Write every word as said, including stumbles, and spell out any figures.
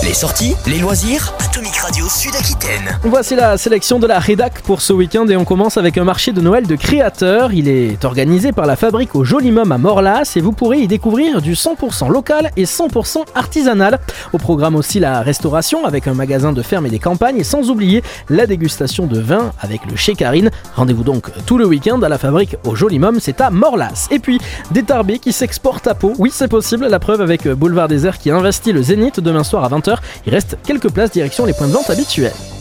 Les sorties, les loisirs, Atomic Radio Sud-Aquitaine. Voici la sélection de la rédac pour ce week-end et on commence avec un marché de Noël de créateurs. Il est organisé par la fabrique au Jolimum à Morlas et vous pourrez y découvrir du cent pour cent local et cent pour cent artisanal. Au programme aussi la restauration avec un magasin de ferme et des campagnes et sans oublier la dégustation de vin avec le Chez Karine. Rendez-vous donc tout le week-end à la fabrique au Jolimum, c'est à Morlas. Et puis des Tarbés qui s'exportent à Pau. Oui, c'est possible, la preuve avec Boulevard Désert qui investit le Zénith demain soir à vingt heures. Il reste quelques places direction les points de vente habituels.